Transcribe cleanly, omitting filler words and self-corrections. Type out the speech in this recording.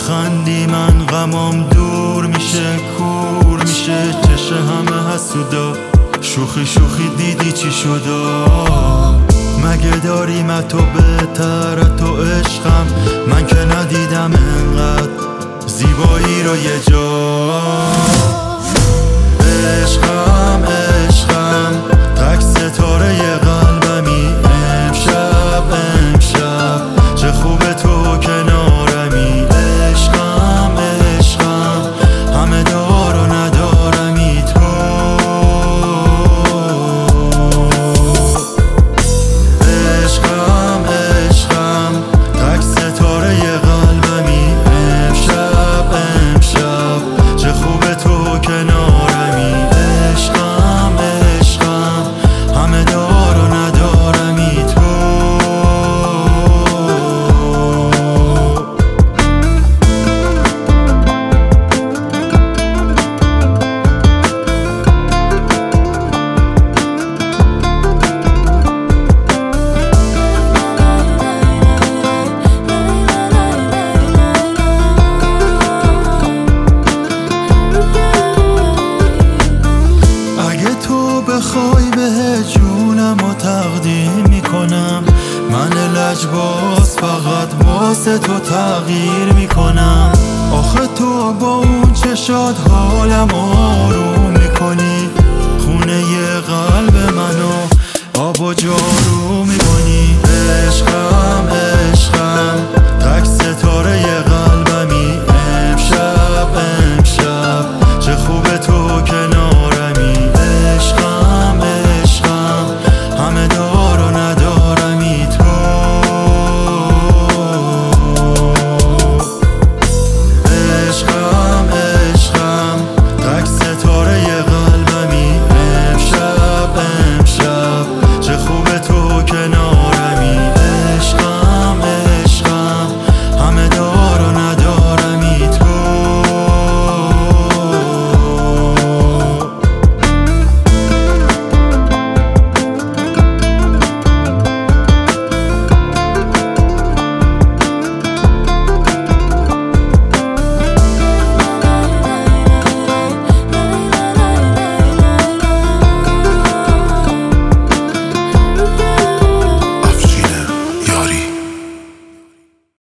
میخندی من غمام دور میشه، کور میشه چشه همه حسودا. شوخی شوخی دیدی چی شدا؟ مگه داریم تو بهتر تو عشقم؟ من که ندیدم انقدر زیبایی رو یه جا. عشقم عشقم تک ستاره قلبمی، امشب امشب چه خوبه تو کنارمی. عشقم عشقم همه دار و ندارمی تو. عشقم عشقم تک ستاره قلبمی، امشب امشب چه خوبه تو کنارمی. عشقم عشقم همه دار و ندارمی تو. بخوای به جونم و تقدیم میکنم، من لجباز فقط واسه تو تغییر میکنم. آخه تو با اون چشات حالم آروم میکنی، خونه ی قلب منو آب و جا